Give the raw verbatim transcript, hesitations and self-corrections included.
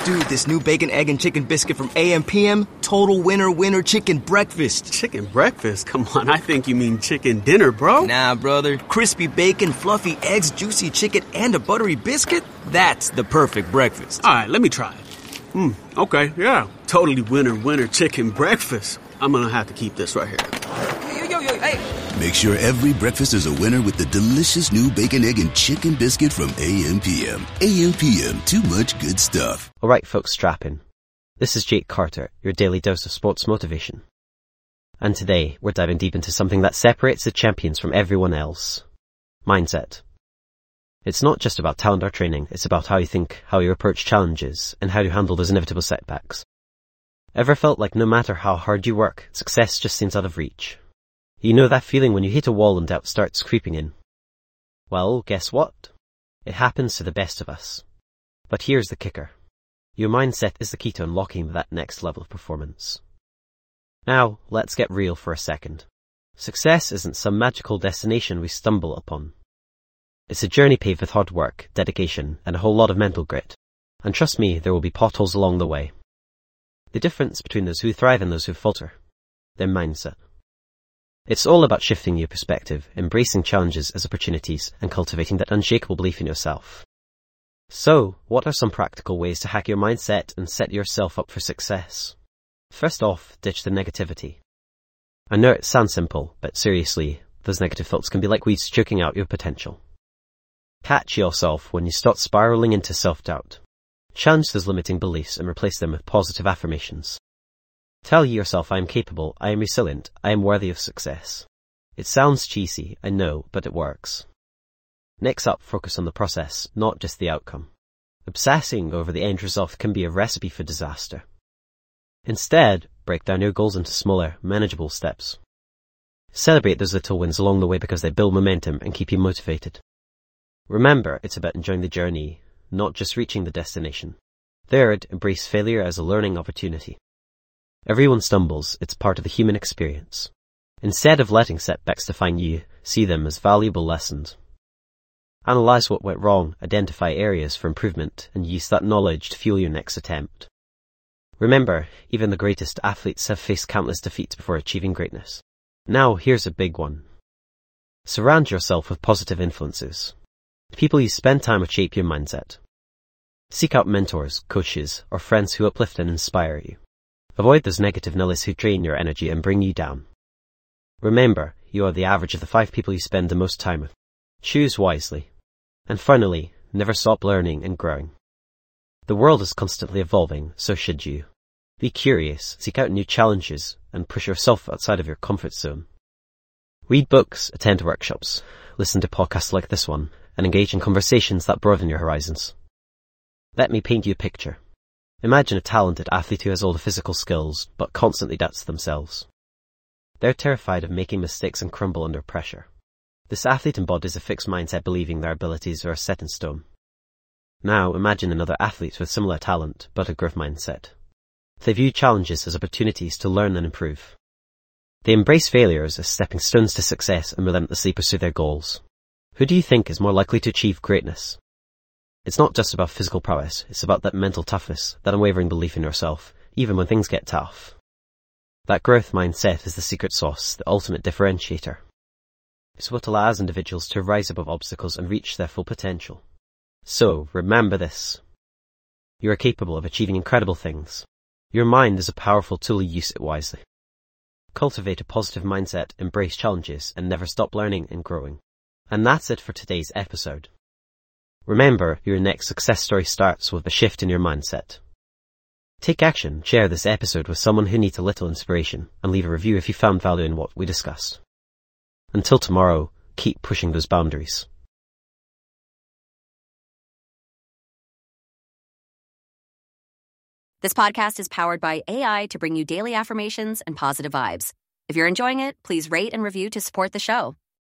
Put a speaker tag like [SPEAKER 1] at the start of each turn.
[SPEAKER 1] Dude, this new bacon, egg, and chicken biscuit from A M P M, total winner, winner chicken breakfast.
[SPEAKER 2] Chicken breakfast? Come on, I think you mean chicken dinner, bro.
[SPEAKER 1] Nah, brother. Crispy bacon, fluffy eggs, juicy chicken, and a buttery biscuit? That's the perfect breakfast.
[SPEAKER 2] All right, let me try it. Hmm, okay, yeah. Totally winner, winner chicken breakfast. I'm gonna have to keep this right here.
[SPEAKER 1] Yo, yo, yo, hey.
[SPEAKER 3] Make sure every breakfast is a winner with the delicious new bacon, egg, and chicken biscuit from A M P M. A M P M, too much good stuff.
[SPEAKER 4] All right, folks, strap in. This is Jake Carter, your daily dose of sports motivation. And today, we're diving deep into something that separates the champions from everyone else. Mindset. It's not just about talent or training, it's about how you think, how you approach challenges, and how you handle those inevitable setbacks. Ever felt like no matter how hard you work, success just seems out of reach? You know that feeling when you hit a wall and doubt starts creeping in? Well, guess what? It happens to the best of us. But here's the kicker. Your mindset is the key to unlocking that next level of performance. Now, let's get real for a second. Success isn't some magical destination we stumble upon. It's a journey paved with hard work, dedication, and a whole lot of mental grit. And trust me, there will be potholes along the way. The difference between those who thrive and those who falter, their mindset. It's all about shifting your perspective, embracing challenges as opportunities, and cultivating that unshakable belief in yourself. So, what are some practical ways to hack your mindset and set yourself up for success? First off, ditch the negativity. I know it sounds simple, but seriously, those negative thoughts can be like weeds choking out your potential. Catch yourself when you start spiraling into self-doubt. Challenge those limiting beliefs and replace them with positive affirmations. Tell yourself, I am capable, I am resilient, I am worthy of success. It sounds cheesy, I know, but it works. Next up, focus on the process, not just the outcome. Obsessing over the end result can be a recipe for disaster. Instead, break down your goals into smaller, manageable steps. Celebrate those little wins along the way because they build momentum and keep you motivated. Remember, it's about enjoying the journey, not just reaching the destination. Third, embrace failure as a learning opportunity. Everyone stumbles, it's part of the human experience. Instead of letting setbacks define you, see them as valuable lessons. Analyze what went wrong, identify areas for improvement, and use that knowledge to fuel your next attempt. Remember, even the greatest athletes have faced countless defeats before achieving greatness. Now, here's a big one. Surround yourself with positive influences. People you spend time with shape your mindset. Seek out mentors, coaches, or friends who uplift and inspire you. Avoid those negative nullies who drain your energy and bring you down. Remember, you are the average of the five people you spend the most time with. Choose wisely. And finally, never stop learning and growing. The world is constantly evolving, so should you. Be curious, seek out new challenges, and push yourself outside of your comfort zone. Read books, attend workshops, listen to podcasts like this one, and engage in conversations that broaden your horizons. Let me paint you a picture. Imagine a talented athlete who has all the physical skills, but constantly doubts themselves. They're terrified of making mistakes and crumble under pressure. This athlete embodies a fixed mindset believing their abilities are set in stone. Now imagine another athlete with similar talent, but a growth mindset. They view challenges as opportunities to learn and improve. They embrace failures as stepping stones to success and relentlessly pursue their goals. Who do you think is more likely to achieve greatness? It's not just about physical prowess, it's about that mental toughness, that unwavering belief in yourself, even when things get tough. That growth mindset is the secret sauce, the ultimate differentiator. It's what allows individuals to rise above obstacles and reach their full potential. So, remember this. You are capable of achieving incredible things. Your mind is a powerful tool, use it wisely. Cultivate a positive mindset, embrace challenges, and never stop learning and growing. And that's it for today's episode. Remember, your next success story starts with a shift in your mindset. Take action, share this episode with someone who needs a little inspiration, and leave a review if you found value in what we discussed. Until tomorrow, keep pushing those boundaries.
[SPEAKER 5] This podcast is powered by A I to bring you daily affirmations and positive vibes. If you're enjoying it, please rate and review to support the show.